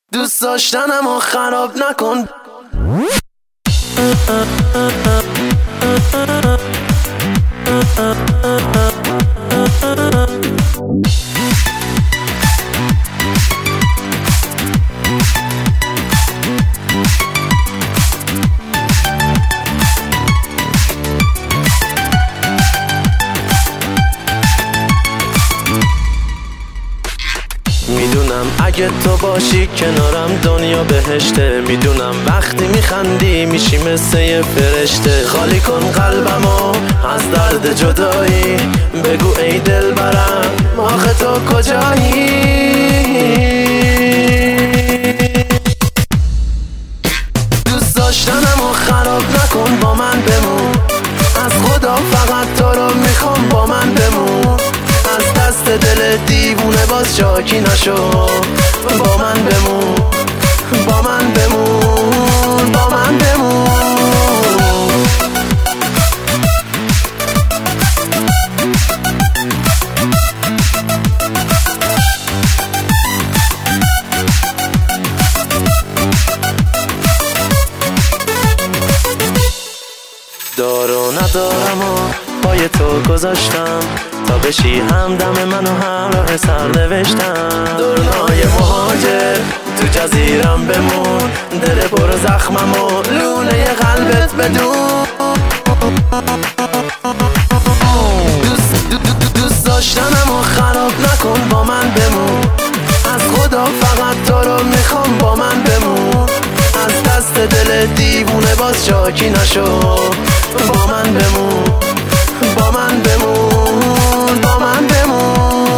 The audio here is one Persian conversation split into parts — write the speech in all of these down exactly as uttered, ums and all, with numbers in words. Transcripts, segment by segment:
دوست داشتنمو خراب نکن. میدونم اگه تو باشی کنارم دنیا بهشته. میدونم وقتی میخندی میشی مثل یه فرشته. خالی کن قلبمو از درد جدایی، بگو ای دل برم آخه تو کجایی. دوست داشتنمو خراب نکن، با من بمون. از خدا فقط تو رو میخوام، با من بمون. از دست دل دیوونه باز شاکی نشو، با من بمون، با من بمون، با من بمون. دار و ندارم و پای تو گذاشتم، تا بشی همدم من و همراه سر نوشتم. دورنای مهاجر تو جزیرم بمون، دل پر زخمم و لونه قلبت بدون. دوست, دوست داشتنمو خراب نکن، با من بمون. از خدا فقط تو رو میخوام، با من بمون. از دست دل دیوونه باز شاکی نشو، با من بمون، با من بمون، با من بمون.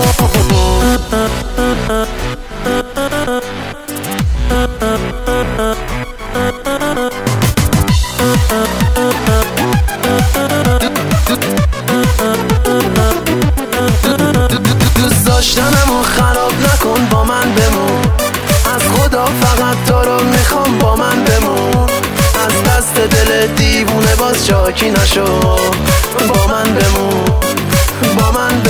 دوست داشتنمو خراب نکن، با من بمون. از خدا فقط تو رو میخوام، با من بمون. از دست دل دیوونه باز شاکی نشو، با من بمون، با من بمون.